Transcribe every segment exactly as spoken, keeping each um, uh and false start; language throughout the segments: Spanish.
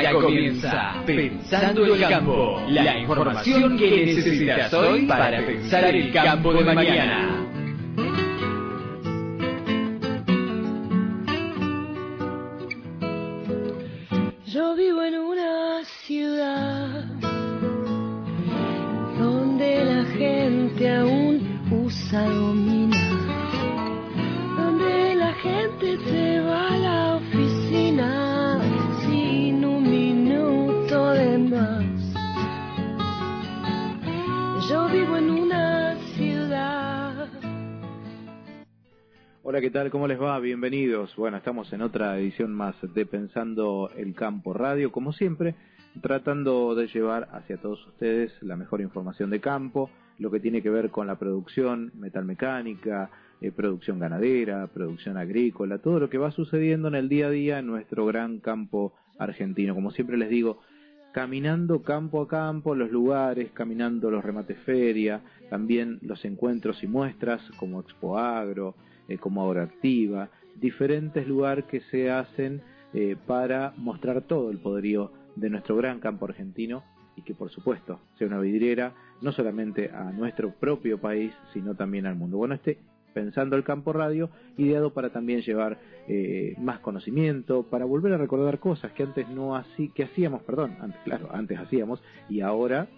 Ya comienza Pensando el Campo, la información que necesitas hoy para pensar el campo de mañana. Yo vivo en una ciudad donde la gente aún usa gomina, donde la gente se va a la oficina sin un minuto de más. Yo vivo en una ciudad. Hola, ¿qué tal? ¿Cómo les va? Bienvenidos. Bueno, estamos en otra edición más de Pensando el Campo Radio, como siempre, tratando de llevar hacia todos ustedes la mejor información de campo, lo que tiene que ver con la producción metalmecánica, eh, producción ganadera, producción agrícola, todo lo que va sucediendo en el día a día en nuestro gran campo argentino. Como siempre les digo, caminando campo a campo, los lugares, caminando los remates feria, también los encuentros y muestras como Expo Agro, eh, como Agroactiva, diferentes lugares que se hacen eh, para mostrar todo el poderío de nuestro gran campo argentino y que por supuesto sea una vidriera no solamente a nuestro propio país, sino también al mundo. Bueno, este Pensando el Campo Radio, ideado para también llevar eh, más conocimiento, para volver a recordar cosas que antes no así, que hacíamos, perdón, antes, claro, antes hacíamos y ahora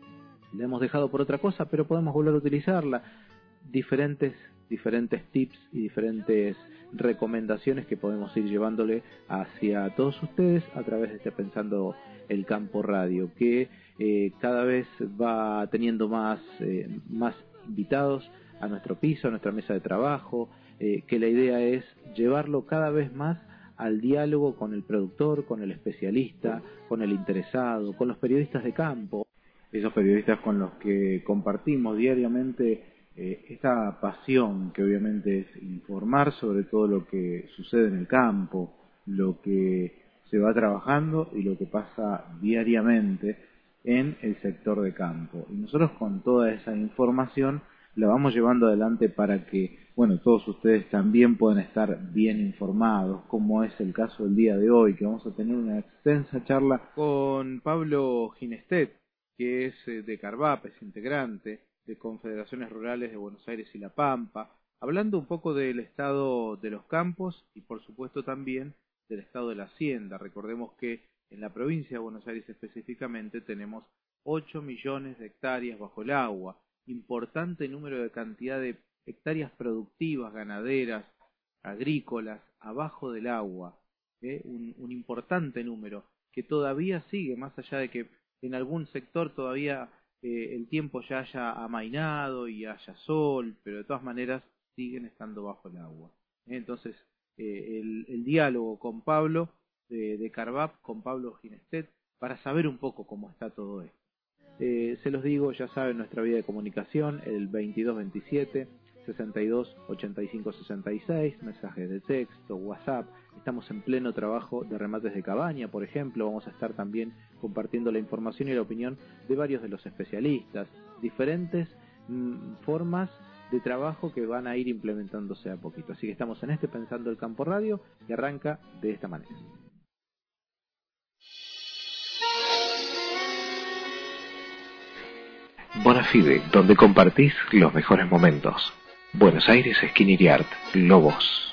la hemos dejado por otra cosa, pero podemos volver a utilizarla. Diferentes, diferentes tips y diferentes recomendaciones que podemos ir llevándole hacia todos ustedes a través de este Pensando el Campo Radio, que eh, cada vez va teniendo más, eh, más invitados a nuestro piso, a nuestra mesa de trabajo, eh, que la idea es llevarlo cada vez más al diálogo con el productor, con el especialista, con el interesado, con los periodistas de campo, esos periodistas con los que compartimos diariamente eh, esta pasión que obviamente es informar sobre todo lo que sucede en el campo, lo que se va trabajando y lo que pasa diariamente en el sector de campo. Y nosotros con toda esa información la vamos llevando adelante para que, bueno, todos ustedes también puedan estar bien informados, como es el caso del día de hoy, que vamos a tener una extensa charla con Pablo Ginestet, que es de Carvap, es integrante de Confederaciones Rurales de Buenos Aires y La Pampa, hablando un poco del estado de los campos y por supuesto también del estado de la hacienda. Recordemos que en la provincia de Buenos Aires específicamente tenemos ocho millones de hectáreas bajo el agua, importante número de cantidad de hectáreas productivas, ganaderas, agrícolas, abajo del agua, ¿eh? un, un importante número que todavía sigue, más allá de que en algún sector todavía eh, el tiempo ya haya amainado y haya sol, pero de todas maneras siguen estando bajo el agua. ¿eh? Entonces, eh, el, el diálogo con Pablo de, de Carvap, con Pablo Ginestet, para saber un poco cómo está todo esto. Eh, se los digo, ya saben, nuestra vía de comunicación, el veintidós veintisiete, sesenta y dos, ochenta y cinco sesenta y seis, mensajes de texto, WhatsApp. Estamos en pleno trabajo de remates de cabaña, por ejemplo. Vamos a estar también compartiendo la información y la opinión de varios de los especialistas, diferentes mmm, formas de trabajo que van a ir implementándose a poquito. Así que estamos en este Pensando el Campo Radio, que arranca de esta manera. Bonafide, donde compartís los mejores momentos. Buenos Aires, Skinny Yard, Lobos.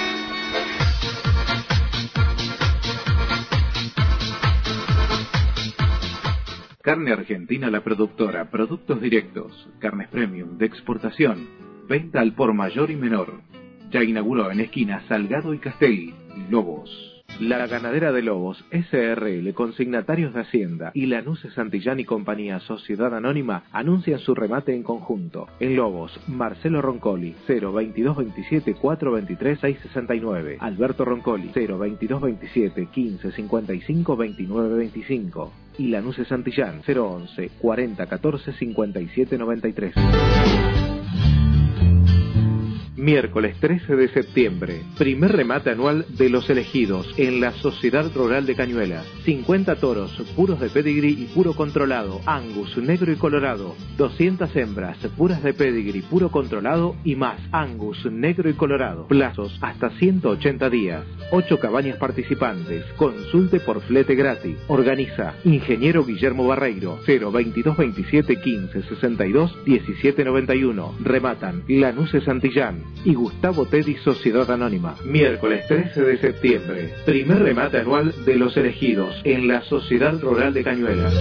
Carne Argentina La Productora, productos directos, carnes premium de exportación, venta al por mayor y menor. Ya inauguró en esquina Salgado y Castelli, Lobos. La Ganadera de Lobos, S R L, consignatarios de Hacienda, y Lanuse Santillán y Compañía, Sociedad Anónima, anuncian su remate en conjunto. En Lobos, Marcelo Roncoli, cero veintidós veintisiete, cuatrocientos veintitrés, seiscientos sesenta y nueve. Alberto Roncoli, cero veintidós veintisiete, quince cincuenta y cinco, veintinueve veinticinco. Y Lanuse Santillán, cero once, cuarenta catorce, cincuenta y siete noventa y tres. Miércoles trece de septiembre, primer remate anual de Los Elegidos en la Sociedad Rural de Cañuelas. cincuenta toros, puros de pedigrí y puro controlado, Angus, negro y colorado. doscientas hembras, puras de pedigrí, puro controlado y más, Angus, negro y colorado. Plazos hasta ciento ochenta días. ocho cabañas participantes. Consulte por flete gratis. Organiza Ingeniero Guillermo Barreiro. cero veintidós veintisiete quince sesenta y dos diecisiete noventa y uno. Rematan Lanuse Santillán y Gustavo Teddy Sociedad Anónima. Miércoles trece de septiembre, primer remate anual de Los Elegidos en la Sociedad Rural de Cañuelas.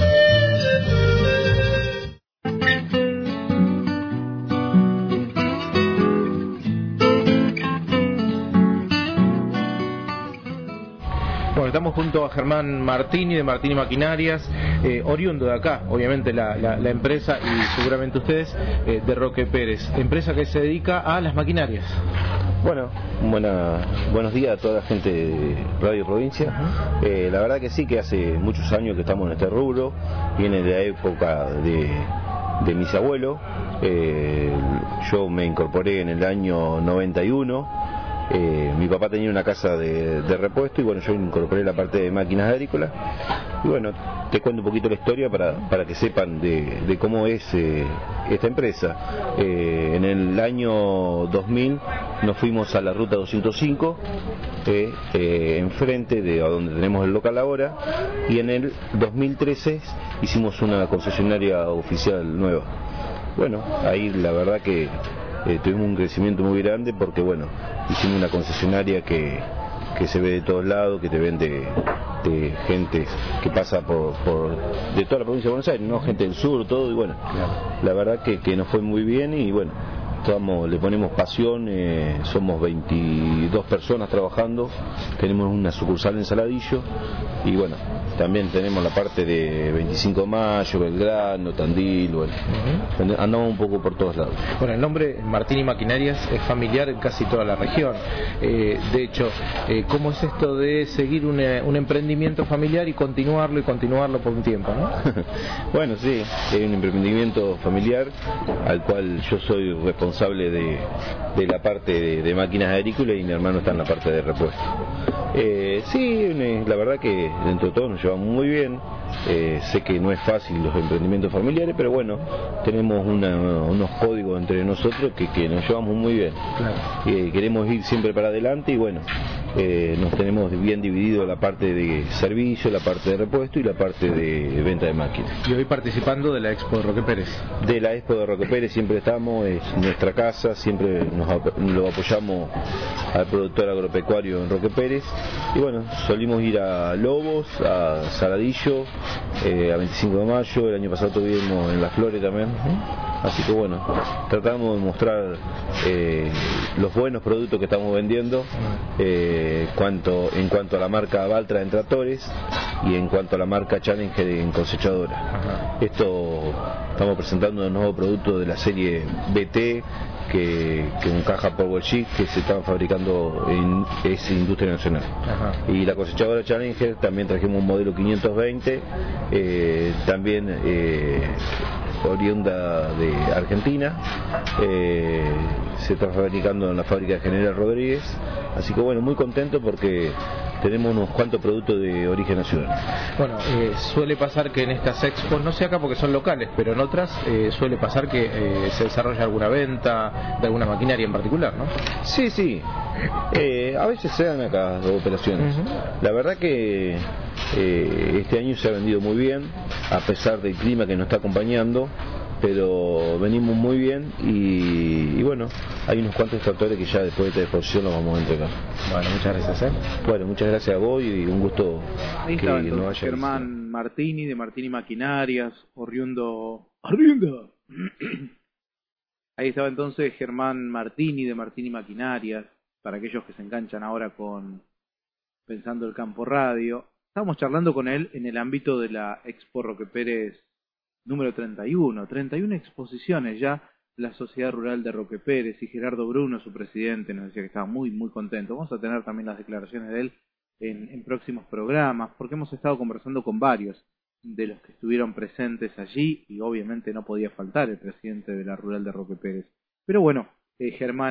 Estamos junto a Germán Martini de Martini Maquinarias, eh, oriundo de acá, obviamente la, la, la empresa y seguramente ustedes, eh, de Roque Pérez, empresa que se dedica a las maquinarias. Bueno, buena, buenos días a toda la gente de Radio Provincia. Uh-huh. eh, la verdad que sí, que hace muchos años que estamos en este rubro, viene de la época de, de mis abuelos. Eh, yo me incorporé en el año noventa y uno. Eh, mi papá tenía una casa de, de repuesto y bueno, yo incorporé la parte de máquinas agrícolas. Y bueno, te cuento un poquito la historia para, para que sepan de, de cómo es eh, esta empresa. Eh, en el año dos mil nos fuimos a la ruta doscientos cinco, eh, eh, enfrente de donde tenemos el local ahora, y en el dos mil trece hicimos una concesionaria oficial nueva. Bueno, ahí la verdad que Eh, tuvimos un crecimiento muy grande porque bueno, hicimos una concesionaria que, que se ve de todos lados, que te vende de gente que pasa por, por de toda la provincia de Buenos Aires, no gente del sur, todo, y bueno, la verdad que, que nos fue muy bien y bueno, estamos, le ponemos pasión, eh, somos veintidós personas trabajando, tenemos una sucursal en Saladillo y bueno, también tenemos la parte de veinticinco de mayo, Belgrano, Tandil, bueno, uh-huh. andamos un poco por todos lados. Bueno, el nombre Martini Maquinarias es familiar en casi toda la región. Eh, de hecho, eh, ¿cómo es esto de seguir un, un emprendimiento familiar y continuarlo y continuarlo por un tiempo, ¿no? Bueno, sí, es un emprendimiento familiar al cual yo soy responsable de, de la parte de, de máquinas agrícolas y mi hermano está en la parte de repuesto. Eh, sí, la verdad que dentro de todo nos llevamos muy bien. Eh, sé que no es fácil los emprendimientos familiares, pero bueno, tenemos una, unos códigos entre nosotros que, que nos llevamos muy bien. Claro. Eh, queremos ir siempre para adelante y bueno, eh, nos tenemos bien dividido la parte de servicio, la parte de repuesto y la parte de venta de máquinas. Y hoy participando de la Expo de Roque Pérez. De la Expo de Roque Pérez siempre estamos, es nuestra casa, siempre nos lo apoyamos al productor agropecuario en Roque Pérez. Y bueno, solimos ir a Lobos, a Saladillo, eh, a veinticinco de mayo, el año pasado tuvimos en Las Flores también. Así que bueno, tratamos de mostrar eh, los buenos productos que estamos vendiendo eh, cuanto, en cuanto a la marca Valtra en tractores y en cuanto a la marca Challenger en cosechadora. Ajá. Esto estamos presentando un nuevo producto de la serie B T que, que encaja Power Sheet que se están fabricando en esa industria nacional. Ajá. Y la cosechadora Challenger también trajimos un modelo quinientos veinte, eh, también eh, oriunda de Argentina, eh, se está fabricando en la fábrica de General Rodríguez, así que bueno, muy contento porque tenemos unos cuantos productos de origen nacional. Bueno, eh, suele pasar que en estas expos, no sé acá porque son locales, pero en otras eh, suele pasar que eh, se desarrolla alguna venta de alguna maquinaria en particular, ¿no? Sí, sí, eh, a veces se dan acá operaciones. Uh-huh. La verdad que eh, este año se ha vendido muy bien, a pesar del clima que nos está acompañando, pero venimos muy bien y, y bueno, hay unos cuantos tractores que ya después de esta exposición los vamos a entregar. Bueno, muchas gracias. ¿eh? Bueno, muchas gracias a vos y un gusto. Ahí que estaba entonces, nos haya Germán visto. Martini de Martini Maquinarias, oriundo... ¡Arrienda! Ahí estaba entonces Germán Martini de Martini Maquinarias, para aquellos que se enganchan ahora con Pensando el Campo Radio. Estábamos charlando con él en el ámbito de la Expo Roque Pérez número treinta y uno, treinta y una exposiciones ya, la Sociedad Rural de Roque Pérez, y Gerardo Bruno, su presidente, nos decía que estaba muy, muy contento. Vamos a tener también las declaraciones de él en, en próximos programas, porque hemos estado conversando con varios de los que estuvieron presentes allí, y obviamente no podía faltar el presidente de la Rural de Roque Pérez. Pero bueno, eh, Germán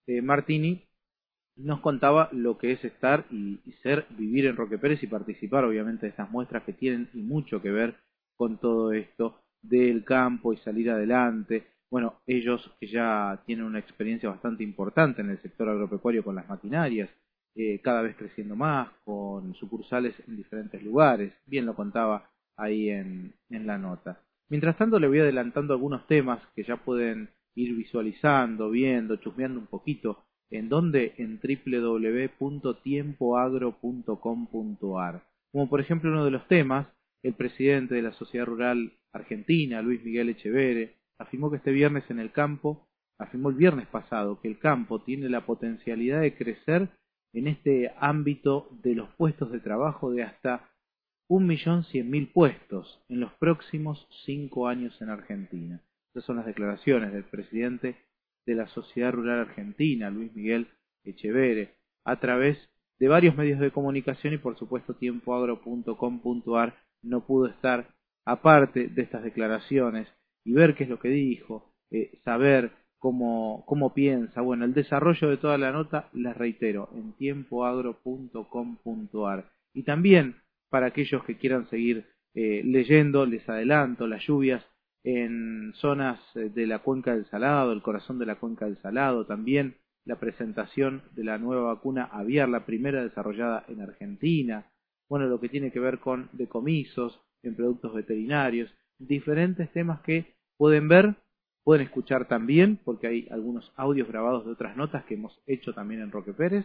eh, Martini nos contaba lo que es estar y, y ser, vivir en Roque Pérez y participar obviamente de estas muestras que tienen y mucho que ver con todo esto del campo y salir adelante. Bueno, ellos que ya tienen una experiencia bastante importante en el sector agropecuario con las maquinarias, eh, cada vez creciendo más, con sucursales en diferentes lugares, bien lo contaba ahí en, en la nota. Mientras tanto le voy adelantando algunos temas que ya pueden ir visualizando, viendo, chusmeando un poquito. ¿En dónde? En doble u doble u doble u punto tiempo agro punto com punto a r. Como por ejemplo uno de los temas, el presidente de la Sociedad Rural Argentina, Luis Miguel Echeverre, afirmó que este viernes en el campo, afirmó el viernes pasado que el campo tiene la potencialidad de crecer en este ámbito de los puestos de trabajo de hasta un millón cien mil puestos en los próximos cinco años en Argentina. Esas son las declaraciones del presidente de la Sociedad Rural Argentina, Luis Miguel Echeverre, a través de varios medios de comunicación y por supuesto tiempo agro punto com punto a r no pudo estar aparte de estas declaraciones y ver qué es lo que dijo, eh, saber cómo, cómo piensa. Bueno, el desarrollo de toda la nota, les reitero, en tiempo agro punto com punto a r. Y también, para aquellos que quieran seguir eh, leyendo, les adelanto, las lluvias en zonas de la Cuenca del Salado, el corazón de la Cuenca del Salado, también la presentación de la nueva vacuna aviar, la primera desarrollada en Argentina, bueno, lo que tiene que ver con decomisos en productos veterinarios, diferentes temas que pueden ver, pueden escuchar también, porque hay algunos audios grabados de otras notas que hemos hecho también en Roque Pérez,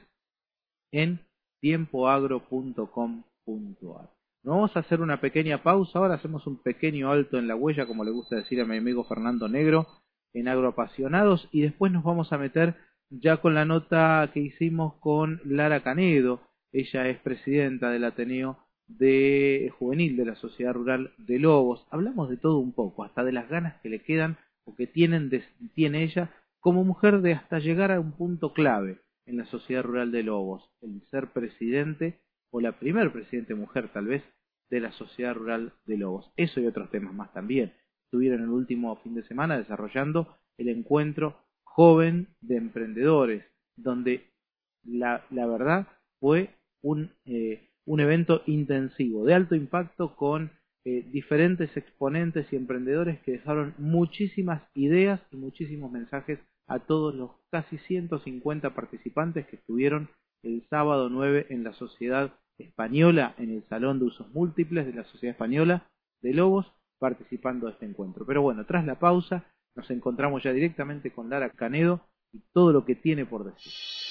en tiempo agro punto com punto a r. Vamos a hacer una pequeña pausa, ahora hacemos un pequeño alto en la huella, como le gusta decir a mi amigo Fernando Negro, en Agroapasionados, y después nos vamos a meter ya con la nota que hicimos con Lara Canedo. Ella es presidenta del Ateneo de Juvenil de la Sociedad Rural de Lobos. Hablamos de todo un poco, hasta de las ganas que le quedan o que tienen de, tiene ella como mujer de hasta llegar a un punto clave en la Sociedad Rural de Lobos, el ser presidente o la primer presidente mujer tal vez de la Sociedad Rural de Lobos. Eso y otros temas más también. Estuvieron el último fin de semana desarrollando el encuentro joven de emprendedores, donde la, la verdad fue un, eh, un evento intensivo, de alto impacto, con eh, diferentes exponentes y emprendedores que dejaron muchísimas ideas y muchísimos mensajes a todos los casi ciento cincuenta participantes que estuvieron el sábado nueve en la Sociedad Española, en el Salón de Usos Múltiples de la Sociedad Española de Lobos, participando de este encuentro. Pero bueno, tras la pausa nos encontramos ya directamente con Lara Canedo y todo lo que tiene por decir.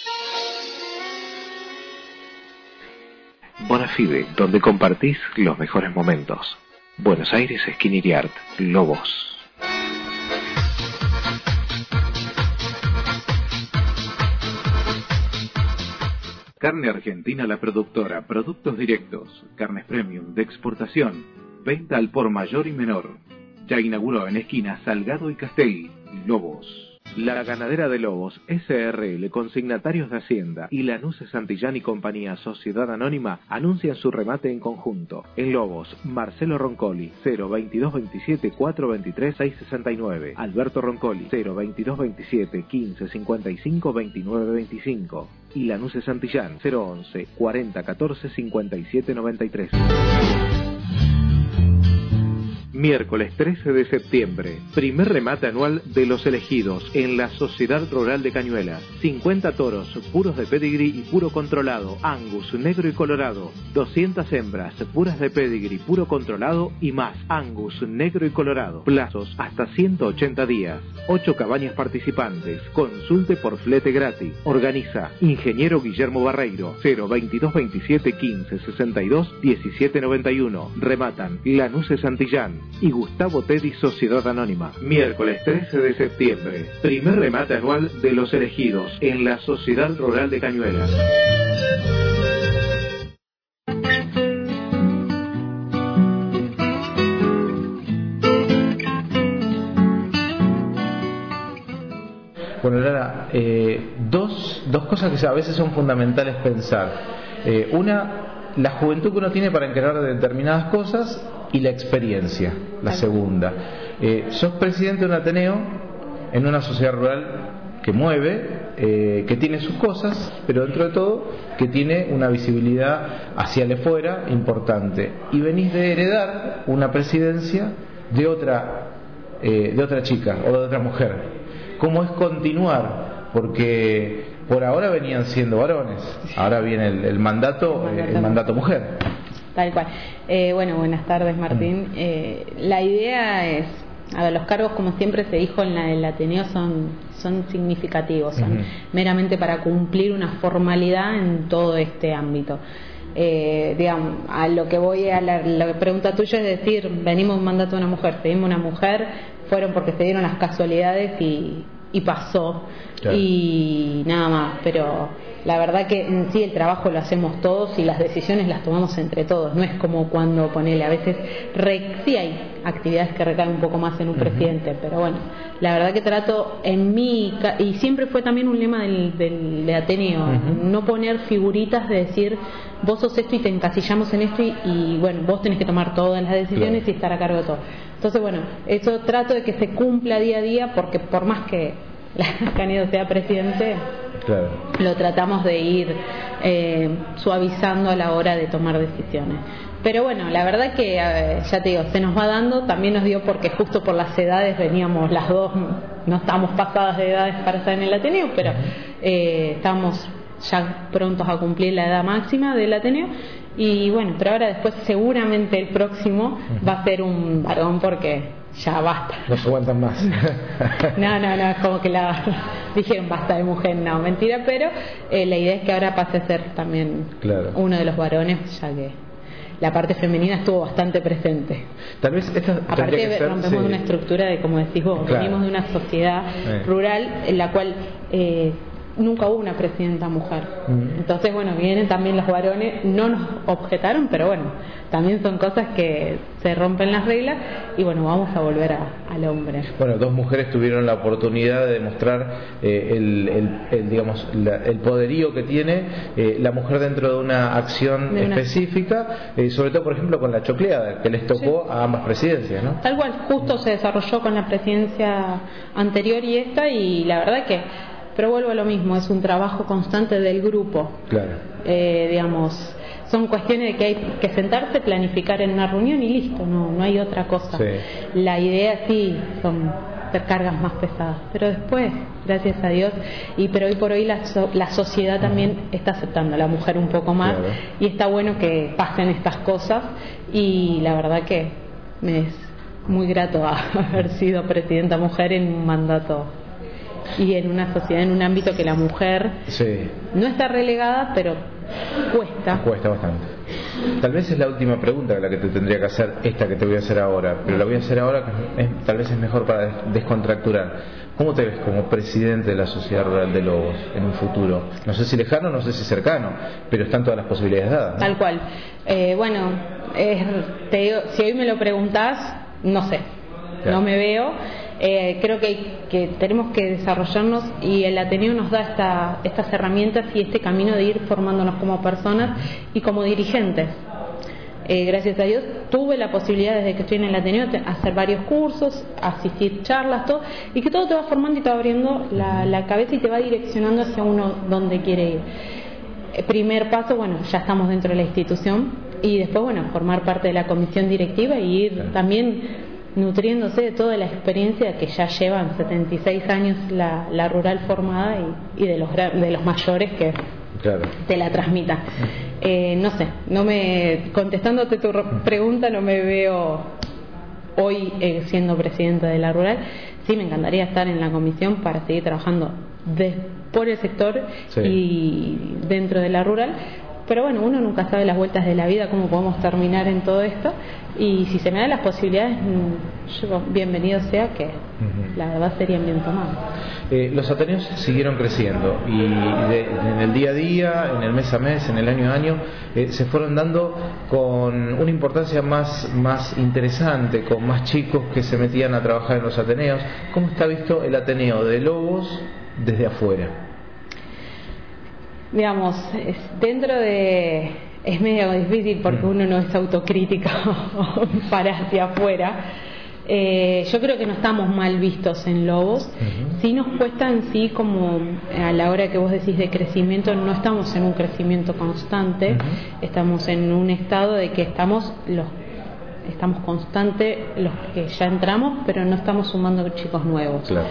Bonafide, donde compartís los mejores momentos. Buenos Aires, Skin Iriart, Lobos. Carne Argentina la productora, productos directos, carnes premium de exportación, venta al por mayor y menor. Ya inauguró en esquina Salgado y Castelli, Lobos. La Ganadera de Lobos, S R L, consignatarios de Hacienda, y Lanuse Santillán y Compañía, Sociedad Anónima, anuncian su remate en conjunto. En Lobos, Marcelo Roncoli, cero veintidós veintisiete cuatrocientos veintitrés seiscientos sesenta y nueve. Alberto Roncoli, cero veintidós veintisiete quince cincuenta y cinco veintinueve veinticinco. Y Lanuse Santillán, cero once cuarenta catorce cincuenta y siete noventa y tres. Miércoles trece de septiembre, primer remate anual de los elegidos en la Sociedad Rural de Cañuelas. cincuenta toros, puros de pedigree y puro controlado, Angus, negro y colorado. doscientas hembras, puras de pedigree, puro controlado y más, Angus, negro y colorado. Plazos hasta ciento ochenta días. ocho cabañas participantes. Consulte por flete gratis. Organiza Ingeniero Guillermo Barreiro, cero veintidós veintisiete quince sesenta y dos diecisiete noventa y uno. Rematan Lanuse Santillán y Gustavo Teddy, Sociedad Anónima. Miércoles trece de septiembre, primer remate anual de los elegidos en la Sociedad Rural de Cañuelas. Bueno, Lara, eh, dos, dos cosas que a veces son fundamentales pensar. Eh, una, la juventud que uno tiene para encarar determinadas cosas, y la experiencia, la segunda. Eh, sos presidente de un Ateneo en una sociedad rural que mueve, eh, que tiene sus cosas, pero dentro de todo que tiene una visibilidad hacia el afuera importante. Y venís de heredar una presidencia de otra, eh, de otra chica o de otra mujer. ¿Cómo es continuar? Porque por ahora venían siendo varones, ahora viene el, el mandato, el mandato, el mandato mujer. Tal cual. Eh, bueno, buenas tardes, Martín. Eh, la idea es, a ver, los cargos, como siempre se dijo en la, el Ateneo, son, son significativos, son uh-huh. meramente para cumplir una formalidad en todo este ámbito. Eh, digamos, a lo que voy a la, la pregunta tuya es decir, venimos un mandato de una mujer, pedimos una mujer, fueron porque se dieron las casualidades y, y pasó, claro. Y nada más, pero la verdad que en sí el trabajo lo hacemos todos y las decisiones las tomamos entre todos, no es como cuando ponele, a veces re, sí hay actividades que recaen un poco más en un uh-huh. presidente, pero bueno, la verdad que trato en mí, y siempre fue también un lema del, del de Ateneo, uh-huh. no poner figuritas de decir vos sos esto y te encasillamos en esto y, y bueno, vos tenés que tomar todas las decisiones, claro. y estar a cargo de todo. Entonces bueno, eso trato de que se cumpla día a día, porque por más que Canedo sea presidente, claro. lo tratamos de ir eh, suavizando a la hora de tomar decisiones. Pero bueno, la verdad que eh, ya te digo, se nos va dando, también nos dio porque justo por las edades veníamos las dos, no estábamos pasadas de edades para estar en el Ateneo, pero eh, estamos ya prontos a cumplir la edad máxima del Ateneo. Y bueno, pero ahora después seguramente el próximo va a ser un varón porque ya basta. No se aguantan más. No, no, no, es como que la dijeron basta de mujer, no, mentira, pero eh, la idea es que ahora pase a ser también claro. uno de los varones, ya que la parte femenina estuvo bastante presente. Tal vez esta aparte que ser, rompemos sí. una estructura de, como decís vos, claro. venimos de una sociedad eh. rural en la cual eh, nunca hubo una presidenta mujer. Mm. Entonces, bueno, vienen también los varones, no nos objetaron, pero bueno, también son cosas que se rompen las reglas y bueno, vamos a volver a, al hombre. Bueno, dos mujeres tuvieron la oportunidad de demostrar eh, el, el, el, digamos, la, el poderío que tiene eh, la mujer dentro de una acción de una... específica, eh, sobre todo, por ejemplo, con la chocleada, que les tocó sí. a ambas presidencias, ¿no? Tal cual, justo se desarrolló con la presidencia anterior y esta, y la verdad que pero vuelvo a lo mismo, es un trabajo constante del grupo. Claro. Eh, digamos, son cuestiones de que hay que sentarse, planificar en una reunión y listo, no, no hay otra cosa. Sí. La idea sí son cargas más pesadas, pero después, gracias a Dios, y pero hoy por hoy la, so, la sociedad también está aceptando a la mujer un poco más, claro. y está bueno que pasen estas cosas, y la verdad que me es muy grato haber sido presidenta mujer en un mandato y en una sociedad, en un ámbito que la mujer sí. no está relegada, pero cuesta. Cuesta bastante. Tal vez es la última pregunta la que te tendría que hacer, esta que te voy a hacer ahora, pero la voy a hacer ahora que es, tal vez es mejor para descontracturar. ¿Cómo te ves como presidente de la Sociedad Rural de Lobos en un futuro? No sé si lejano, no sé si cercano, pero están todas las posibilidades dadas, ¿no? Tal cual. Eh, bueno, es, te digo, si hoy me lo preguntás, no sé, claro. no me veo. Eh, creo que, que tenemos que desarrollarnos y el Ateneo nos da esta, estas herramientas y este camino de ir formándonos como personas y como dirigentes. Eh, gracias a Dios tuve la posibilidad desde que estoy en el Ateneo de hacer varios cursos, asistir charlas, todo, y que todo te va formando y te va abriendo la, la cabeza y te va direccionando hacia uno donde quiere ir. Eh, primer paso, bueno, ya estamos dentro de la institución y después, bueno, formar parte de la comisión directiva y ir también nutriéndose de toda la experiencia que ya llevan setenta y seis años la, la rural formada y, y de los de los mayores que claro. te la transmitan. Eh, no sé, no me contestándote tu pregunta, no me veo hoy eh, siendo presidenta de la rural. Sí, me encantaría estar en la comisión para seguir trabajando de, por el sector sí. y dentro de la rural. Pero bueno, uno nunca sabe las vueltas de la vida, cómo podemos terminar en todo esto. Y si se me dan las posibilidades, yo, bienvenido sea, que uh-huh. la verdad serían bien tomadas. Eh, los Ateneos siguieron creciendo y de, en el día a día, en el mes a mes, en el año a año, eh, se fueron dando con una importancia más, más interesante, con más chicos que se metían a trabajar en los Ateneos. ¿Cómo está visto el Ateneo de Lobos desde afuera? Digamos, es dentro de... es medio difícil porque uno no es autocrítico para hacia afuera, Eh, yo creo que no estamos mal vistos en Lobos. Uh-huh. Sí nos cuesta en sí, como a la hora que vos decís de crecimiento, no estamos en un crecimiento constante. Uh-huh. Estamos en un estado de que estamos los estamos constantes los que ya entramos, pero no estamos sumando chicos nuevos. Claro.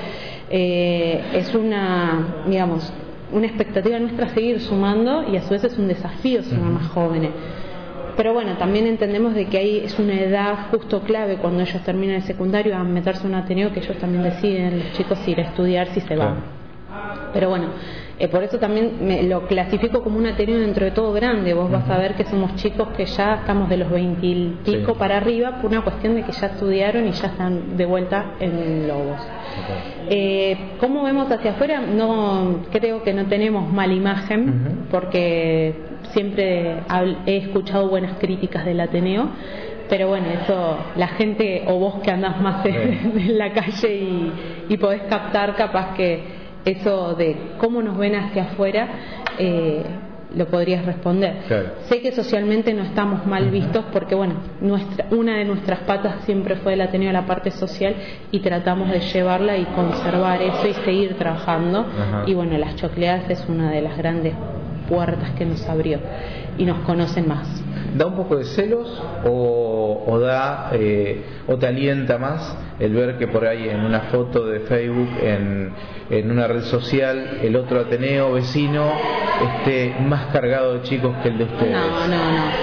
Eh, es una, digamos, una expectativa nuestra seguir sumando, y a su vez es un desafío sumar uh-huh. más jóvenes. Pero bueno, también entendemos de que ahí es una edad justo clave cuando ellos terminan el secundario a meterse en un ateneo, que ellos también deciden, los chicos, ir a estudiar si se van. Pero bueno, eh, por eso también me lo clasifico como un ateneo dentro de todo grande. Vos uh-huh. vas a ver que somos chicos que ya estamos de los veinte y pico sí. para arriba, por una cuestión de que ya estudiaron y ya están de vuelta en Lobos. Okay. Eh, ¿Cómo vemos hacia afuera? No, creo que no tenemos mala imagen, uh-huh. porque siempre he escuchado buenas críticas del Ateneo, pero bueno, eso la gente, o vos que andás más en, en la calle y, y podés captar capaz que eso de cómo nos ven hacia afuera, eh, lo podrías responder. Claro. Sé que socialmente no estamos mal vistos, porque bueno, nuestra, una de nuestras patas siempre fue el Ateneo, la parte social, y tratamos de llevarla y conservar eso y seguir trabajando. Ajá. Y bueno, las chocleadas es una de las grandes puertas que nos abrió y nos conocen más. ¿Da un poco de celos o, o da eh, o te alienta más el ver que por ahí en una foto de Facebook, en, en una red social, el otro Ateneo vecino esté más cargado de chicos que el de ustedes? No, no, no.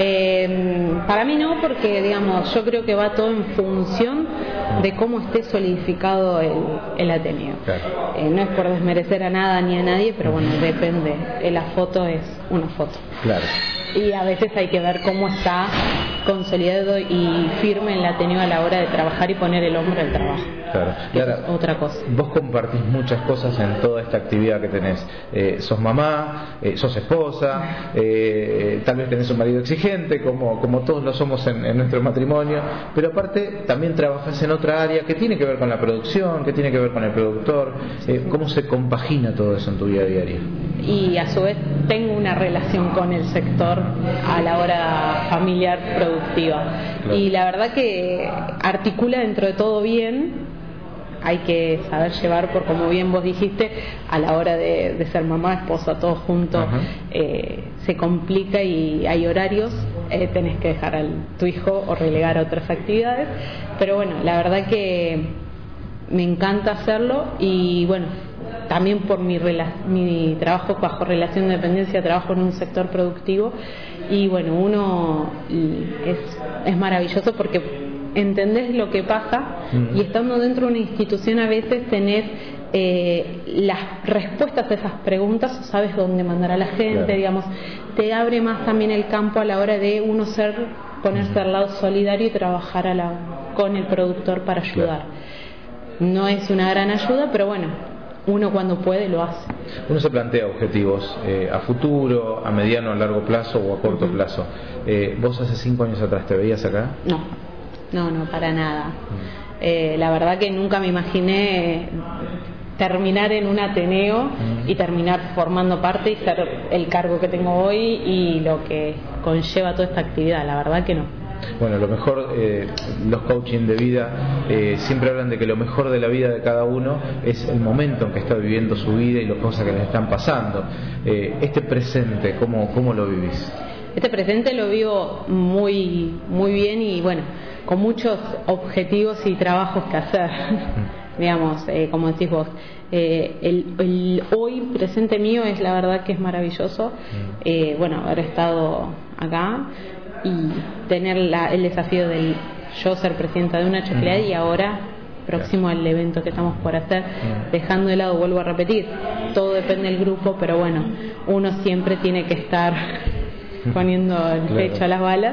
Eh, para mí no, porque digamos, yo creo que va todo en función de cómo esté solidificado el, el Ateneo. Claro. Eh, no es por desmerecer a nada ni a nadie, pero bueno, depende. La foto es una foto. Claro. Y a veces hay que ver cómo está consolidado y firme el Ateneo a la hora de trabajar y poner el hombro al trabajo. Claro. Y ahora, es otra cosa. Vos compartís muchas cosas en toda esta actividad que tenés. Eh, sos mamá, eh, sos esposa, eh, tal vez tenés un marido exigente, como, como todos lo somos en, en nuestro matrimonio, pero aparte también trabajás en otra área que tiene que ver con la producción, que tiene que ver con el productor. Eh, ¿Cómo se compagina todo eso en tu vida diaria? Y a su vez tengo una relación con el sector a la hora familiar productiva. Claro. Y la verdad que articula dentro de todo bien. Hay que saber llevar, por como bien vos dijiste, a la hora de, de ser mamá, esposa, todos juntos, eh, se complica y hay horarios, eh, tenés que dejar a tu hijo o relegar a otras actividades, pero bueno, la verdad que me encanta hacerlo. Y bueno, también por mi, rela- mi trabajo bajo relación de dependencia, trabajo en un sector productivo, y bueno, uno es, es maravilloso porque entendés lo que pasa, mm. y estando dentro de una institución a veces tenés eh, las respuestas a esas preguntas, sabes dónde mandar a la gente, claro. digamos, te abre más también el campo a la hora de uno ser, ponerse al lado solidario y trabajar a la, con el productor para ayudar. Claro. No es una gran ayuda, pero bueno, uno cuando puede lo hace. Uno se plantea objetivos eh, a futuro, a mediano, a largo plazo o a corto uh-huh. plazo. Eh, ¿Vos hace cinco años atrás te veías acá? No. No, no, para nada. Eh, la verdad que nunca me imaginé terminar en un Ateneo y terminar formando parte y ser el cargo que tengo hoy y lo que conlleva toda esta actividad. La verdad que no. Bueno, lo mejor, eh, los coaching de vida eh, siempre hablan de que lo mejor de la vida de cada uno es el momento en que está viviendo su vida y las cosas que les están pasando. Eh, este presente, ¿cómo, cómo lo vivís? Este presente lo vivo muy, muy bien y bueno, con muchos objetivos y trabajos que hacer. Digamos, eh, como decís vos, eh, el, el hoy presente mío es la verdad que es maravilloso. Eh, bueno, haber estado acá y tener la, el desafío de yo ser presidenta de una chocleada y ahora próximo al evento que estamos por hacer, dejando de lado, vuelvo a repetir, todo depende del grupo, pero bueno, uno siempre tiene que estar poniendo el pecho claro. a las balas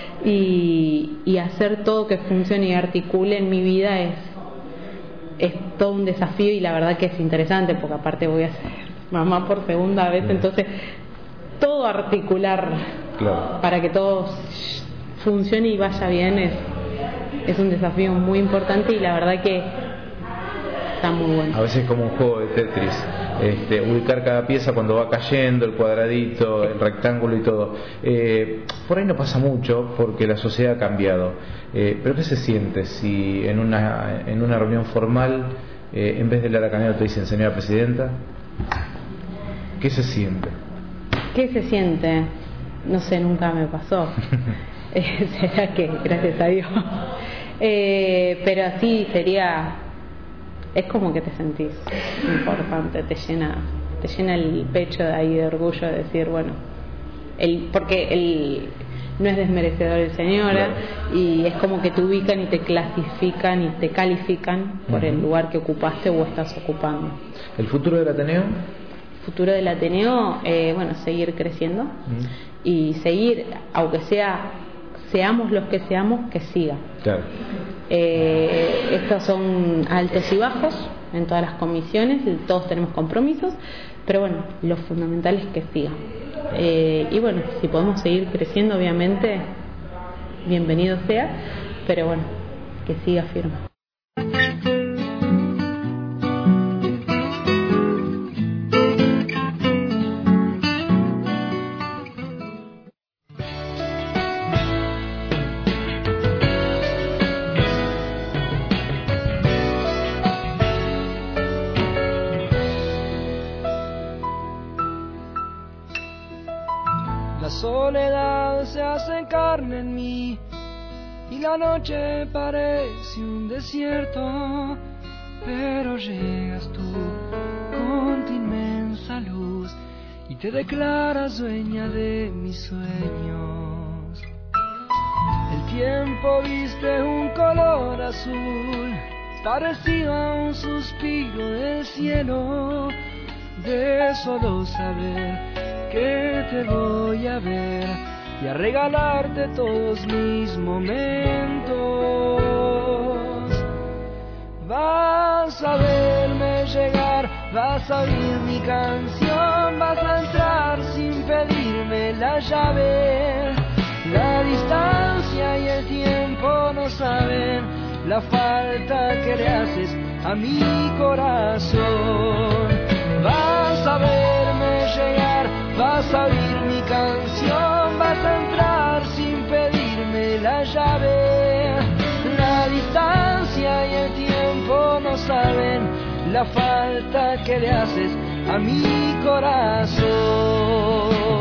y, y hacer todo que funcione y articule en mi vida es es todo un desafío y la verdad que es interesante porque aparte voy a ser mamá por segunda vez, entonces todo articular claro. para que todo funcione y vaya bien es, es un desafío muy importante y la verdad que está muy bueno. A veces como un juego de Tetris. este, ubicar cada pieza cuando va cayendo, el cuadradito, el rectángulo y todo. Eh, por ahí no pasa mucho porque la sociedad ha cambiado. Eh, pero ¿qué se siente si en una, en una reunión formal, eh, en vez de Lara Canero te dicen señora presidenta? ¿Qué se siente? ¿Qué se siente? No sé, nunca me pasó. eh, será que, gracias a Dios. eh, pero sí, sería... Es como que te sentís importante, te llena, te llena el pecho de ahí de orgullo de decir, bueno, el, porque el, no es desmerecedor el señora, claro. Y es como que te ubican y te clasifican y te califican por uh-huh. el lugar que ocupaste o estás ocupando. ¿El futuro del Ateneo? El futuro del Ateneo, eh, bueno, seguir creciendo uh-huh. y seguir, aunque sea, seamos los que seamos, que siga. Claro. Eh, estos son altos y bajos en todas las comisiones, todos tenemos compromisos, pero bueno, lo fundamental es que siga. Eh, y bueno, si podemos seguir creciendo, obviamente, bienvenido sea, pero bueno, que siga firme. Soledad se hace carne en mí y la noche parece un desierto, pero llegas tú con tu inmensa luz y te declaras dueña de mis sueños. El tiempo viste un color azul parecido a un suspiro del cielo, de solo saber que te voy a ver y a regalarte todos mis momentos. Vas a verme llegar, vas a oír mi canción, vas a entrar sin pedirme la llave. La distancia y el tiempo no saben la falta que le haces a mi corazón. Vas a verme llegar, vas a oír mi canción, vas a entrar sin pedirme la llave. La distancia y el tiempo no saben la falta que le haces a mi corazón.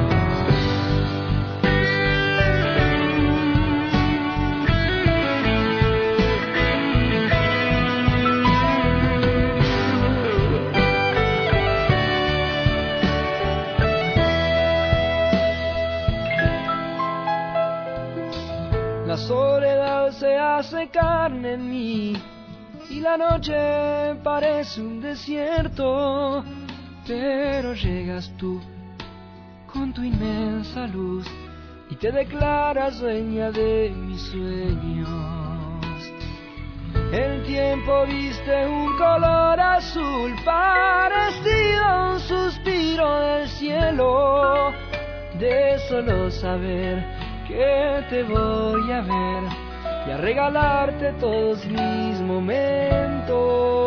La soledad se hace carne en mí y la noche parece un desierto, pero llegas tú con tu inmensa luz y te declaras dueña de mis sueños. El tiempo viste un color azul parecido a un suspiro del cielo, de solo saber que te voy a ver y a regalarte todos mis momentos.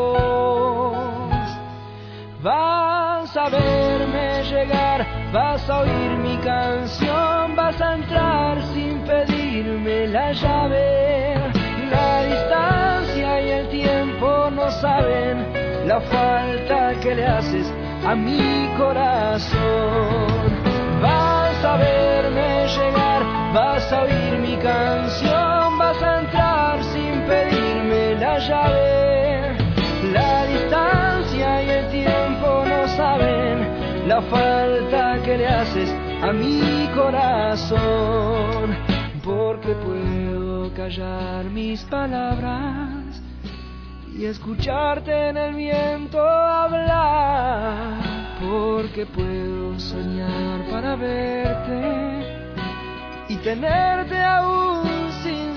Vas a verme llegar, vas a oír mi canción, vas a entrar sin pedirme la llave. La distancia y el tiempo no saben la falta que le haces a mi corazón. Vas a verme llegar, vas a oír mi canción, vas a entrar sin pedirme la llave. La distancia y el tiempo no saben la falta que le haces a mi corazón. Porque puedo callar mis palabras y escucharte en el viento hablar. Porque puedo soñar para verte y tenerte aún sin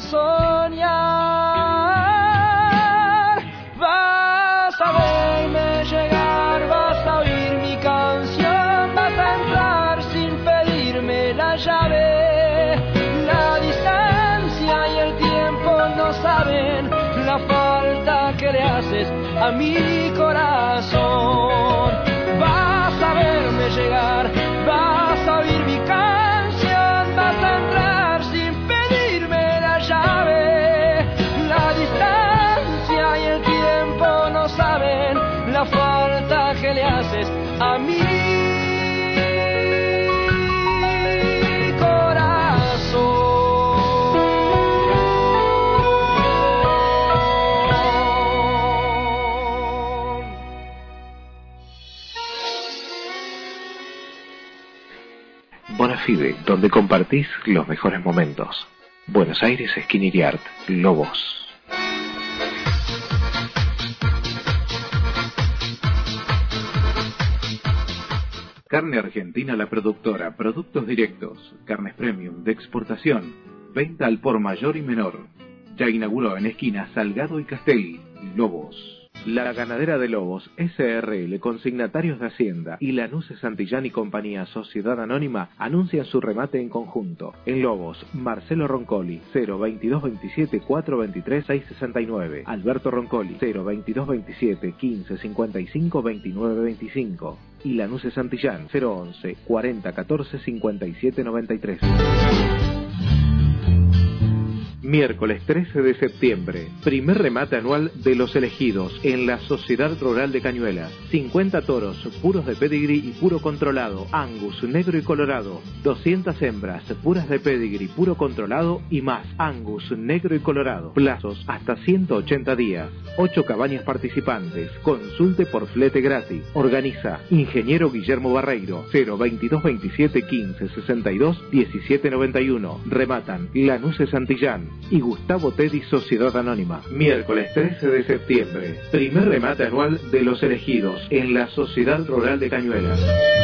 soñar. Vas a verme llegar, vas a oír mi canción, vas a entrar sin pedirme la llave. La distancia y el tiempo no saben la falta que le haces a mi corazón. Bonafide, donde compartís los mejores momentos. Buenos Aires, Skin Yard, Lobos. Carne Argentina La Productora, productos directos, carnes premium de exportación, venta al por mayor y menor. Ya inauguró en esquina Salgado y Castelli, Lobos. La Ganadera de Lobos, S R L, consignatarios de Hacienda, y Lanuse Santillán y Compañía, Sociedad Anónima, anuncian su remate en conjunto. En Lobos, Marcelo Roncoli, cero veintidós veintisiete cuatrocientos veintitrés seiscientos sesenta y nueve. Alberto Roncoli, cero veintidós veintisiete quince cincuenta y cinco veintinueve veinticinco. Y Lanuse Santillán, cero once cuarenta catorce cincuenta y siete noventa y tres. Miércoles trece de septiembre, primer remate anual de Los Elegidos en la Sociedad Rural de Cañuelas. cincuenta toros, puros de pedigree y puro controlado, Angus, negro y colorado. doscientas hembras, puras de pedigree, puro controlado y más, Angus, negro y colorado. Plazos hasta ciento ochenta días. ocho cabañas participantes. Consulte por flete gratis. Organiza Ingeniero Guillermo Barreiro, cero veintidós veintisiete quince sesenta y dos diecisiete noventa y uno. Rematan Lanuse Santillán y Gustavo Teddy, Sociedad Anónima. Miércoles trece de septiembre, primer remate anual de Los Elegidos en la Sociedad Rural de Cañuelas.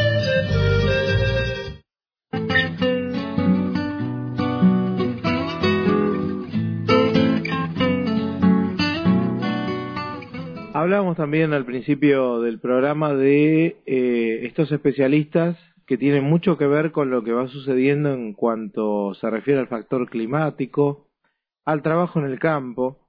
Hablábamos también al principio del programa de eh, estos especialistas que tienen mucho que ver con lo que va sucediendo en cuanto se refiere al factor climático, al trabajo en el campo,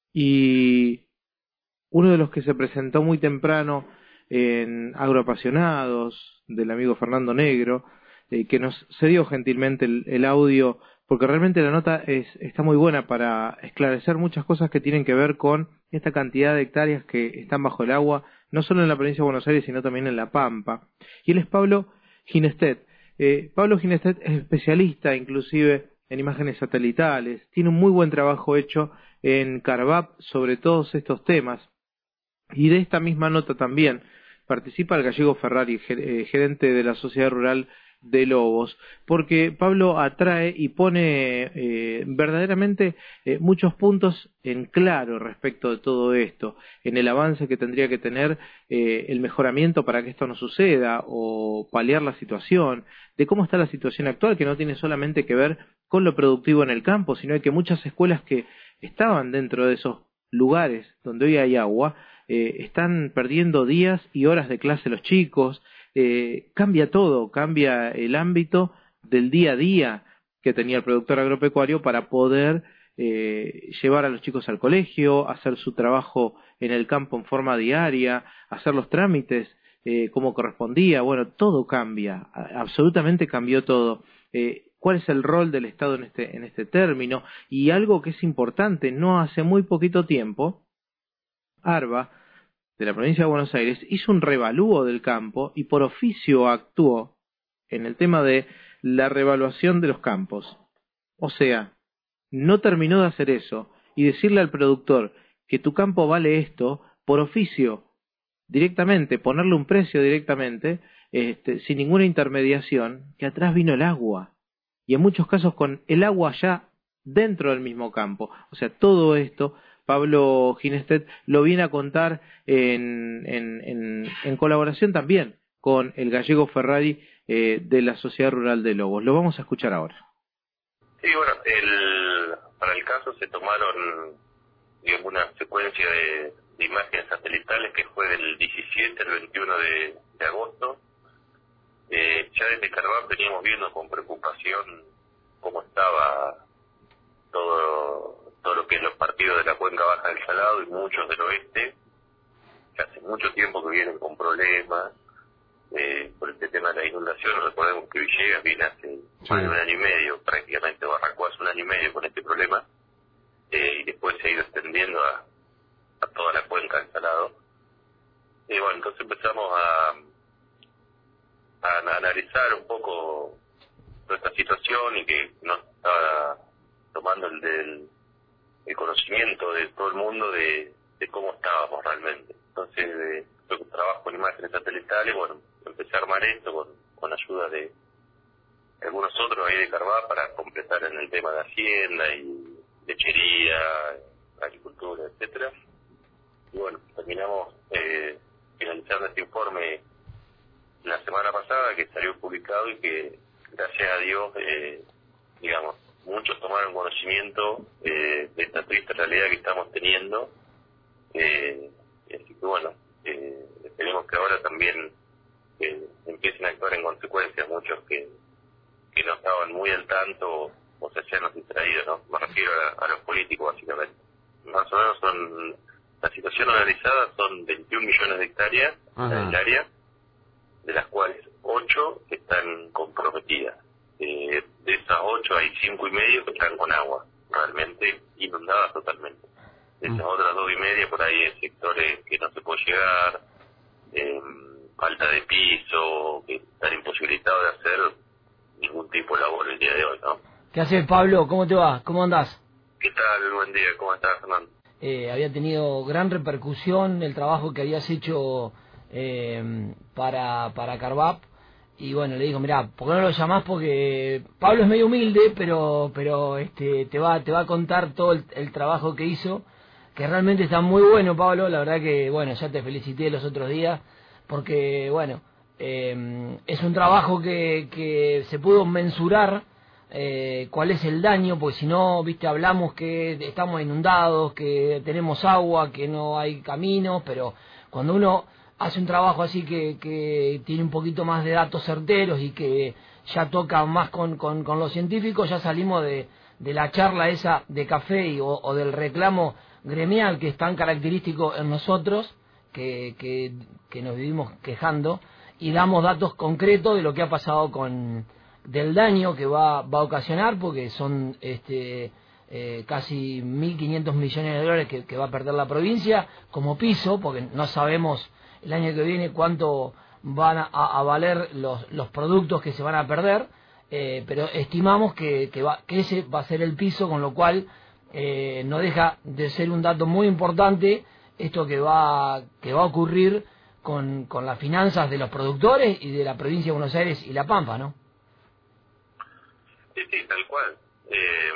y uno de los que se presentó muy temprano en Agroapasionados, del amigo Fernando Negro, eh, que nos cedió gentilmente el, el audio, porque realmente la nota es, está muy buena para esclarecer muchas cosas que tienen que ver con esta cantidad de hectáreas que están bajo el agua, no solo en la provincia de Buenos Aires, sino también en La Pampa. Y él es Pablo Ginestet. Eh, Pablo Ginestet es especialista inclusive en imágenes satelitales, tiene un muy buen trabajo hecho en Carvap sobre todos estos temas, y de esta misma nota también participa el gallego Ferrari, gerente de la Sociedad Rural de Lobos, porque Pablo atrae y pone eh, verdaderamente eh, muchos puntos en claro respecto de todo esto, en el avance que tendría que tener eh, el mejoramiento para que esto no suceda o paliar la situación, de cómo está la situación actual, que no tiene solamente que ver con lo productivo en el campo, sino que muchas escuelas que estaban dentro de esos lugares donde hoy hay agua eh, están perdiendo días y horas de clase los chicos. Eh, cambia todo, cambia el ámbito del día a día que tenía el productor agropecuario para poder eh, llevar a los chicos al colegio, hacer su trabajo en el campo en forma diaria, hacer los trámites eh, como correspondía. Bueno, todo cambia, absolutamente cambió todo. Eh, ¿Cuál es el rol del Estado en este, en este término? Y algo que es importante, no hace muy poquito tiempo, ARBA, de la provincia de Buenos Aires, hizo un revalúo del campo y por oficio actuó en el tema de la revaluación de los campos. O sea, no terminó de hacer eso y decirle al productor que tu campo vale esto por oficio, directamente, ponerle un precio directamente, este, sin ninguna intermediación, que atrás vino el agua. Y en muchos casos con el agua ya dentro del mismo campo. O sea, todo esto Pablo Ginestet lo viene a contar en, en, en, en colaboración también con el gallego Ferrari eh, de la Sociedad Rural de Lobos. Lo vamos a escuchar ahora. Sí, bueno, el, para el caso se tomaron, digamos, una secuencia de, de imágenes satelitales que fue del diecisiete al veintiuno de, de agosto. Eh, ya desde Carvap veníamos viendo con preocupación cómo estaba todo todo lo que es los partidos de la cuenca baja del Salado y muchos del oeste, que hace mucho tiempo que vienen con problemas eh, por este tema de la inundación. Recordemos que Villegas viene hace más de un año y medio, prácticamente Barranco hace un año y medio con este problema, eh, y después se ha ido extendiendo a, a toda la cuenca del Salado. Y bueno, entonces empezamos a, a, a analizar un poco nuestra situación y que nos estaba tomando el del el conocimiento de todo el mundo de, de cómo estábamos realmente. Entonces, de, yo trabajo en imágenes satelitales, bueno, empecé a armar esto con, con ayuda de, algunos otros ahí de Carvap para completar en el tema de hacienda y lechería, agricultura, etcétera. Y bueno, terminamos eh, finalizando este informe la semana pasada, que salió publicado y que, gracias a Dios, eh, digamos, muchos tomaron conocimiento eh, de esta triste realidad que estamos teniendo. Eh, así que bueno, eh, esperemos que ahora también eh, empiecen a actuar en consecuencia, muchos que, que no estaban muy al tanto o se hacían los distraídos, ¿no? Me refiero a, a los políticos, básicamente. Más o menos son, la situación analizada son veintiún millones de hectáreas en el área, de las cuales ocho están comprometidas. Eh, de esas ocho hay cinco y medio que están con agua, realmente inundadas totalmente. De esas otras dos y media por ahí hay sectores que no se puede llegar, eh, falta de piso, que están imposibilitados de hacer ningún tipo de labor el día de hoy, ¿no? ¿Qué haces, Pablo? ¿Cómo te va? ¿Cómo andás? ¿Qué tal? Buen día, ¿cómo estás, Fernando? Eh, había tenido gran repercusión el trabajo que habías hecho eh, para, para Carvap. Y bueno, le digo, mirá, ¿por qué no lo llamás? Porque Pablo es medio humilde, pero pero este te va te va a contar todo el, el trabajo que hizo, que realmente está muy bueno, Pablo. La verdad que, bueno, ya te felicité los otros días, porque, bueno, eh, es un trabajo que, que se pudo mensurar eh, cuál es el daño, porque si no, viste, hablamos que estamos inundados, que tenemos agua, que no hay caminos, pero cuando uno hace un trabajo así que, que tiene un poquito más de datos certeros y que ya toca más con, con, con los científicos, ya salimos de, de la charla esa de café y, o, o del reclamo gremial que es tan característico en nosotros, que, que, que nos vivimos quejando, y damos datos concretos de lo que ha pasado con del daño que va, va a ocasionar, porque son este eh, casi mil quinientos millones de dólares que, que va a perder la provincia como piso, porque no sabemos el año que viene cuánto van a, a valer los, los productos que se van a perder, eh, pero estimamos que, que, va, que ese va a ser el piso, con lo cual eh, no deja de ser un dato muy importante esto que va, que va a ocurrir con, con las finanzas de los productores y de la provincia de Buenos Aires y La Pampa, ¿no? Sí, sí, tal cual. Eh,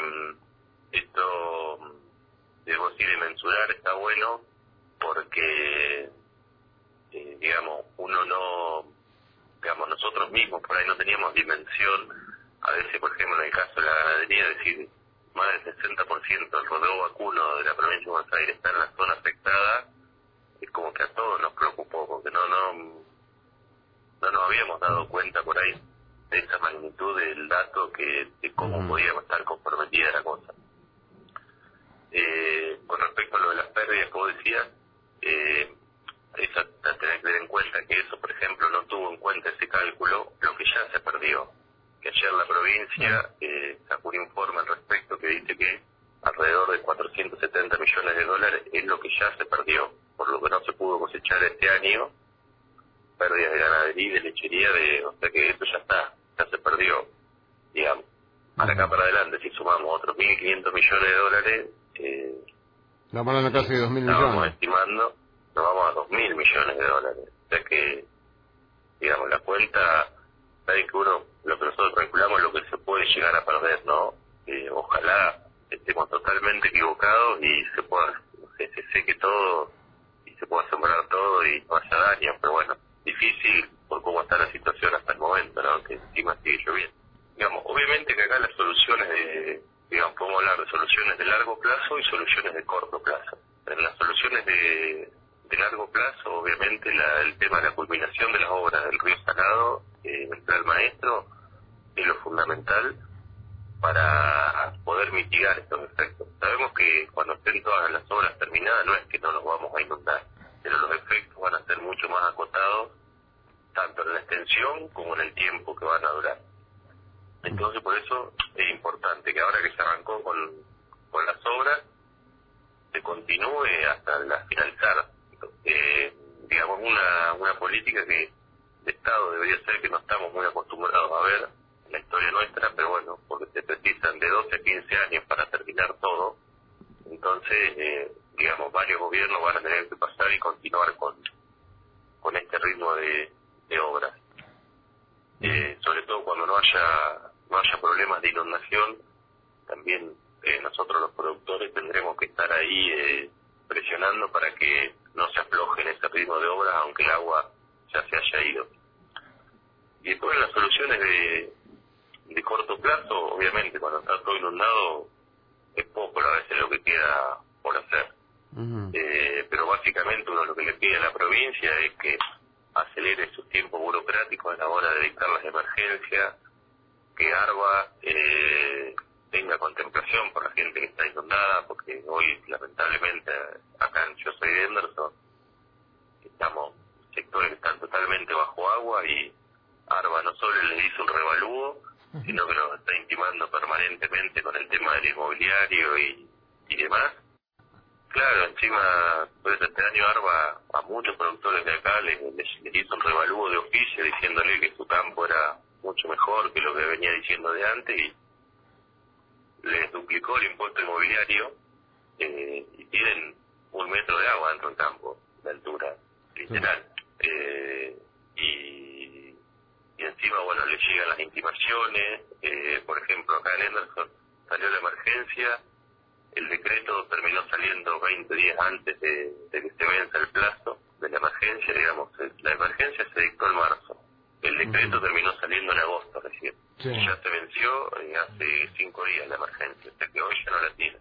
esto, debo decir, de mensurar está bueno porque Eh, digamos, uno no, digamos, nosotros mismos por ahí no teníamos dimensión, a veces, por ejemplo, en el caso de la ganadería, decir, más del sesenta por ciento del rodeo vacuno de la provincia de Buenos Aires está en la zona afectada, es como que a todos nos preocupó, porque no, no, no nos habíamos dado cuenta por ahí de esa magnitud del dato, que de cómo uh-huh. podíamos estar comprometida la cosa. Eh, con respecto a lo de las pérdidas que vos decías, eh, eso, tener que tener en cuenta que eso, por ejemplo, no tuvo en cuenta ese cálculo, lo que ya se perdió. Que ayer la provincia eh, sacó un informe al respecto que dice que alrededor de cuatrocientos setenta millones de dólares es lo que ya se perdió, por lo que no se pudo cosechar este año, pérdidas de ganadería y de lechería, de, o sea que eso ya está, ya se perdió, digamos. Para acá para adelante, si sumamos otros mil quinientos millones de dólares, eh, la mano casi de dos mil millones. Estamos estimando, nos vamos a dos mil millones de dólares. O sea que, digamos, la cuenta, sabe que uno, lo que nosotros calculamos es lo que se puede llegar a perder, ¿no? Eh, ojalá estemos totalmente equivocados y se pueda, se, se seque todo y se pueda sembrar todo y no haya daño, pero bueno, difícil por cómo está la situación hasta el momento, ¿no? Que encima sigue lloviendo. Digamos, obviamente que acá las soluciones de, digamos, podemos hablar de soluciones de largo plazo y soluciones de corto plazo. En las soluciones de de largo plazo, obviamente, la, el tema de la culminación de las obras del Río Salado, eh, el Plan Maestro, es lo fundamental para poder mitigar estos efectos. Sabemos que cuando estén todas las obras terminadas no es que no nos vamos a inundar, pero los efectos van a ser mucho más acotados, tanto en la extensión como en el tiempo que van a durar. Entonces, por eso es importante que ahora que se arrancó con, con las obras, se continúe hasta la finalizar. Eh, digamos, una, una política que de Estado debería ser, que no estamos muy acostumbrados a ver en la historia nuestra, pero bueno, porque se precisan de doce a quince años para terminar todo. Entonces, eh, digamos, varios gobiernos van a tener que pasar y continuar con, con este ritmo de, de obras. Eh, sobre todo cuando no haya no haya problemas de inundación, también eh, nosotros los productores tendremos que estar ahí eh, presionando para que no se afloje en ese ritmo de obras, aunque el agua ya se haya ido. Y después las soluciones de, de corto plazo, obviamente, cuando está todo inundado, es poco a veces lo que queda por hacer. Uh-huh. Eh, pero básicamente uno lo que le pide a la provincia es que acelere sus tiempos burocráticos a la hora de dictar las emergencias, que ARBA eh, tenga contemplación por la gente que está inundada, porque hoy lamentablemente acá yo soy de Henderson, estamos sectores que están totalmente bajo agua y ARBA no solo les hizo un revalúo, sino que nos está intimando permanentemente con el tema del inmobiliario y, y demás. Claro, encima, pues este año ARBA a muchos productores de acá les, les, les hizo un revalúo de oficio diciéndole que su campo era mucho mejor que lo que venía diciendo de antes y les duplicó el impuesto inmobiliario eh, y tienen un metro de agua dentro del campo, de altura, literal. Sí. Eh, y, y encima, bueno, le llegan las intimaciones, eh, por ejemplo, acá en Henderson salió la emergencia, el decreto terminó saliendo veinte días antes de, de que se venza el plazo de la emergencia, digamos, la emergencia se dictó en marzo, el decreto uh-huh. terminó saliendo en agosto recién, sí. Ya se venció eh, hace cinco días la emergencia, o sea que hoy ya no la tiene.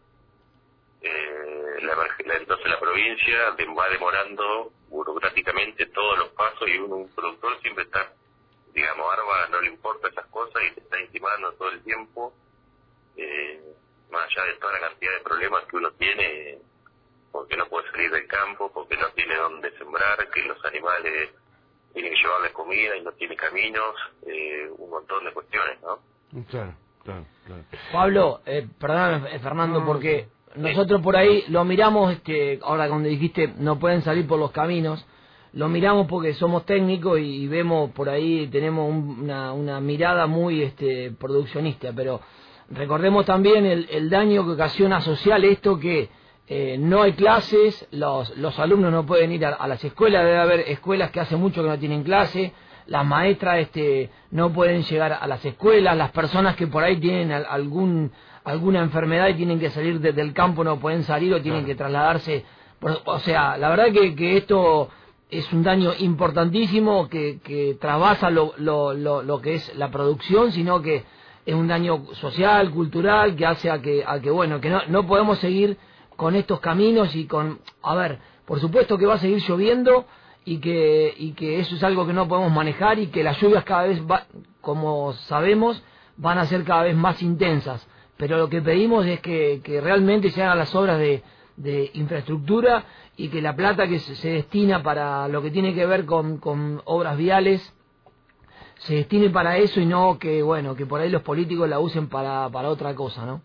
Eh, la, la, entonces la provincia va demorando burocráticamente todos los pasos y un, un productor siempre está, digamos, ARBA no le importa esas cosas y te está intimando todo el tiempo, eh, más allá de toda la cantidad de problemas que uno tiene, porque no puede salir del campo, porque no tiene dónde sembrar, que los animales tienen que llevarles comida y no tiene caminos, eh, un montón de cuestiones, ¿no? Claro, claro, claro. Pablo, eh, perdóname, Fernando, porque nosotros por ahí lo miramos, este, ahora cuando dijiste no pueden salir por los caminos, lo miramos porque somos técnicos y vemos por ahí, tenemos un, una, una mirada muy este, produccionista, pero recordemos también el, el daño que ocasiona social esto que eh, no hay clases, los, los alumnos no pueden ir a, a las escuelas, debe haber escuelas que hace mucho que no tienen clase, las maestras este, no pueden llegar a las escuelas, las personas que por ahí tienen algún alguna enfermedad y tienen que salir desde el campo no pueden salir o tienen que trasladarse, por, o sea, la verdad que, que esto es un daño importantísimo que, que trasvasa lo, lo, lo, lo que es la producción, sino que es un daño social, cultural, que hace a que, a que bueno, que no, no podemos seguir con estos caminos y con, a ver, por supuesto que va a seguir lloviendo y que, y que eso es algo que no podemos manejar y que las lluvias cada vez, va, como sabemos, van a ser cada vez más intensas, pero lo que pedimos es que, que realmente se hagan las obras de, de infraestructura y que la plata que se, se destina para lo que tiene que ver con, con obras viales se destine para eso y no que, bueno, que por ahí los políticos la usen para, para otra cosa, ¿no?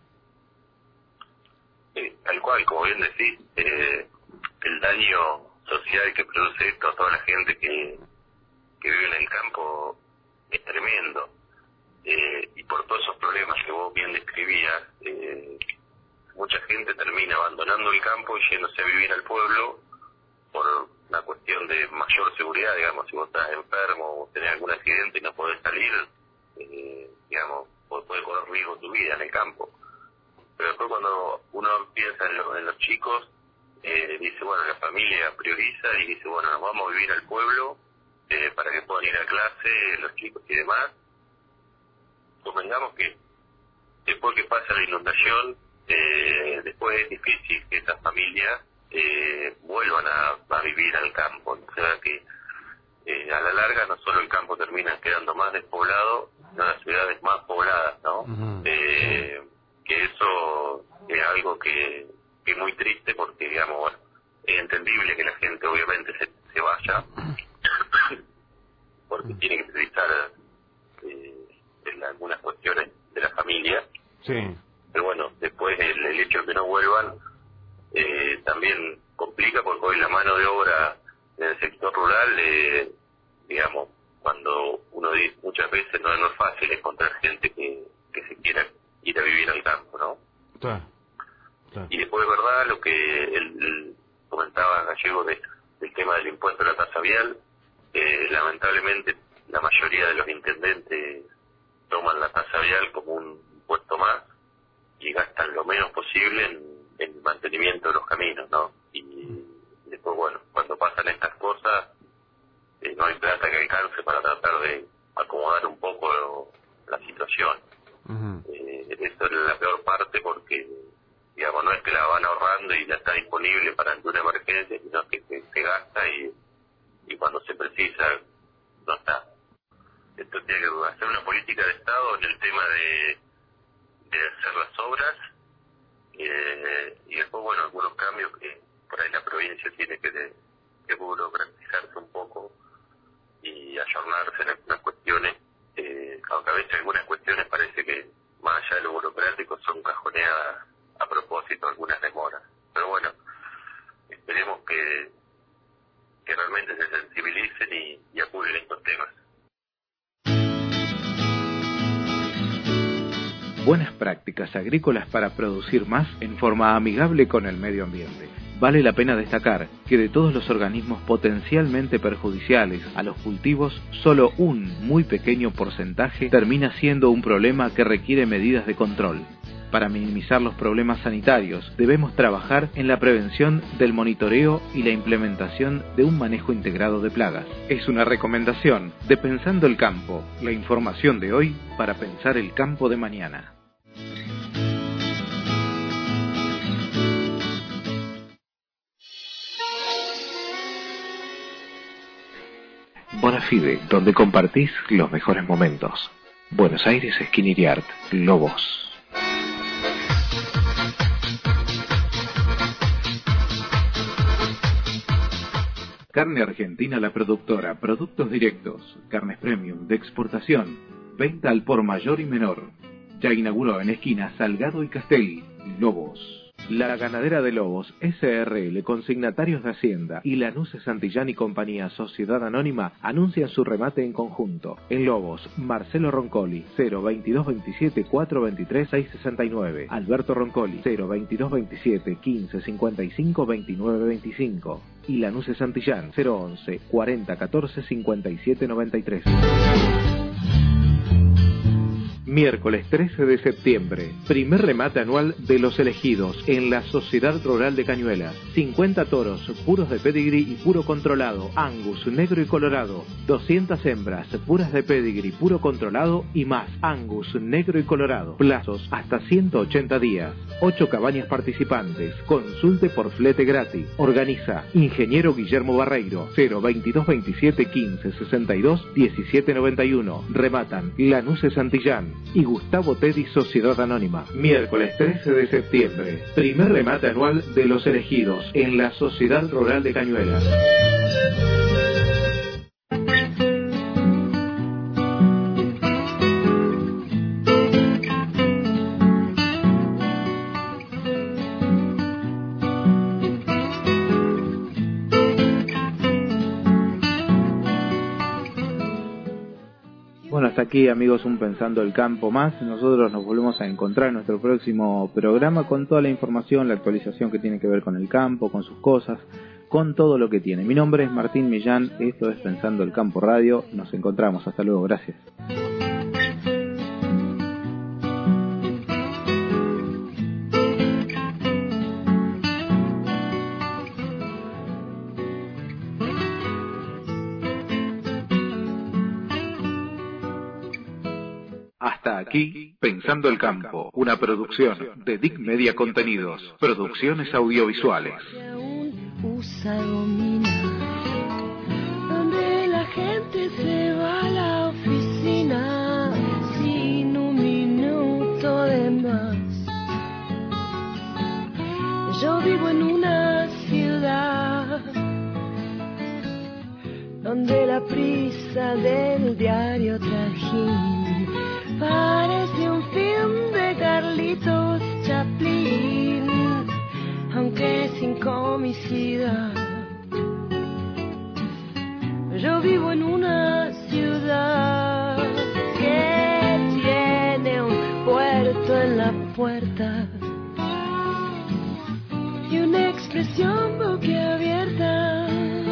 Sí, tal cual, como bien decís, eh, el daño social que produce esto a toda la gente que, que vive en el campo es tremendo. Eh, y por todos esos problemas que vos bien describías, eh, mucha gente termina abandonando el campo y yéndose a vivir al pueblo por una cuestión de mayor seguridad, digamos, si vos estás enfermo o tenés algún accidente y no podés salir, eh, digamos, podés correr riesgo tu vida en el campo. Pero después cuando uno piensa en, lo, en los chicos, eh, dice, bueno, la familia prioriza y dice, bueno, nos vamos a vivir al pueblo eh, para que puedan ir a clase los chicos y demás. Convengamos que después que pasa la inundación, eh, después es difícil que esas familias eh, vuelvan a, a vivir al campo. O sea que eh, a la larga no solo el campo termina quedando más despoblado, sino las ciudades más pobladas, ¿no? Uh-huh. Eh, que eso es algo que, que es muy triste porque, digamos, bueno, es entendible que la gente obviamente se, se vaya porque uh-huh. tiene que priorizar eh, en algunas cuestiones de la familia. Sí. Pero bueno, después el, el hecho de que no vuelvan eh, también complica porque hoy la mano de obra en el sector rural, eh, digamos, cuando uno dice muchas veces no, no es fácil encontrar gente que, que se quiera ir a vivir al campo, ¿no? Claro. Claro. Y después, verdad, lo que el, el comentaba Gallego de, del tema del impuesto a la tasa vial, eh, lamentablemente la mayoría de los intendentes toman la tasa lo menos posible en, en el mantenimiento de los caminos, ¿no? Y después, bueno, cuando pasan estas cosas, eh, no hay plata que alcance para tratar de acomodar un poco la situación. Uh-huh. Eh, eso es la peor parte porque, digamos, no es que la van ahorrando y ya está disponible para alguna emergencia, sino que se, se gasta y, y cuando se precisa no está. Esto tiene que hacer una política de Estado en el tema de, de hacer las obras eh, y después, bueno, algunos cambios que por ahí la provincia tiene que, de, que burocratizarse un poco y ayornarse en algunas cuestiones, eh, aunque a veces algunas cuestiones parece que más allá de lo burocrático son cajoneadas a propósito, algunas demoras. Pero bueno, esperemos que, que realmente se sensibilicen y, y apoyen estos temas. Buenas prácticas agrícolas para producir más en forma amigable con el medio ambiente. Vale la pena destacar que de todos los organismos potencialmente perjudiciales a los cultivos, solo un muy pequeño porcentaje termina siendo un problema que requiere medidas de control. Para minimizar los problemas sanitarios, debemos trabajar en la prevención del monitoreo y la implementación de un manejo integrado de plagas. Es una recomendación de Pensando el Campo, la información de hoy para pensar el campo de mañana. Bonafide, donde compartís los mejores momentos. Buenos Aires, Skinny Yard, Lobos. Carne Argentina la productora, productos directos, carnes premium de exportación, venta al por mayor y menor. Ya inauguró en esquina Salgado y Castelli, Lobos. La Ganadera de Lobos, S R L, consignatarios de Hacienda, y Lanuse Santillán y Compañía, Sociedad Anónima, anuncian su remate en conjunto. En Lobos, Marcelo Roncoli, cero veintidós veintisiete cuatro veintitrés seis sesenta y nueve. Alberto Roncoli, cero veintidós veintisiete quince cincuenta y cinco veintinueve veinticinco. Y Lanuse Santillán, cero once cuarenta catorce cincuenta y siete noventa y tres. Miércoles trece de septiembre, primer remate anual de Los Elegidos en la Sociedad Rural de Cañuelas. cincuenta toros puros de pedigrí y puro controlado, Angus negro y colorado. doscientas hembras puras de pedigrí puro controlado y más, Angus negro y colorado. Plazos hasta ciento ochenta días. ocho cabañas participantes. Consulte por flete gratis. Organiza Ingeniero Guillermo Barreiro, cero veintidós veintisiete quince sesenta y dos diecisiete noventa y uno. Rematan Lanuse Santillán y Gustavo Teddy, Sociedad Anónima. Miércoles trece de septiembre, primer remate anual de Los Elegidos en la Sociedad Rural de Cañuelas. Hasta aquí, amigos, un Pensando el Campo más. Nosotros nos volvemos a encontrar en nuestro próximo programa con toda la información, la actualización que tiene que ver con el campo, con sus cosas, con todo lo que tiene. Mi nombre es Martín Millán, esto es Pensando el Campo Radio. Nos encontramos, hasta luego, gracias. Hasta aquí, Pensando el Campo, una producción de D I C Media Contenidos, producciones audiovisuales. Usa domina, donde la gente se va a la oficina sin un minuto de más. Yo vivo en una ciudad donde la prisa del diario trajín parece un film de Carlitos Chaplin, aunque sin comicidad. Yo vivo en una ciudad que tiene un puerto en la puerta y una expresión boquiabierta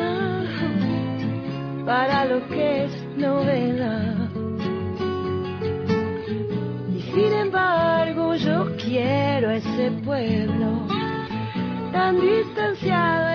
para lo que es novedad. Sin embargo, yo quiero ese pueblo tan distanciado